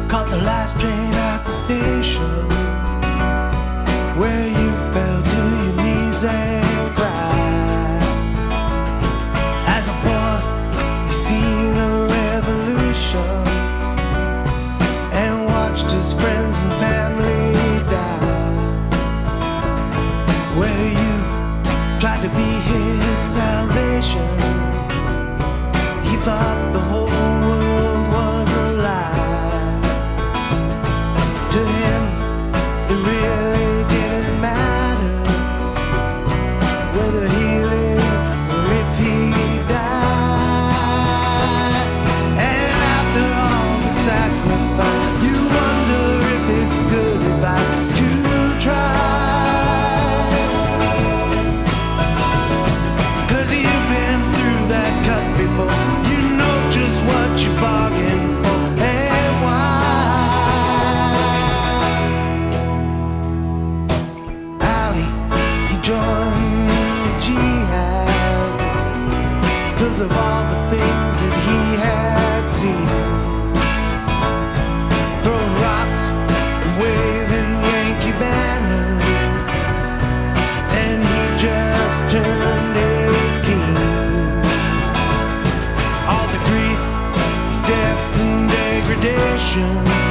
Caught the last train at the station, where you fell to your knees and cried. As a boy, you seen a revolution and watched his friends and family die. Where you tried to be his salvation, he thought the whole world was a lie. To him, it really didn't matter whether he lived or if he died. And after all the sacrifice, you wonder if it's good advice to try. 'Cause you've been through that cut before, you know just what you bargained for and why. Ali, he joined the jihad 'cause of all the things that he had seen. Throwing rocks and waving Yankee banners, and he just turned 18. All the grief, death, and degradation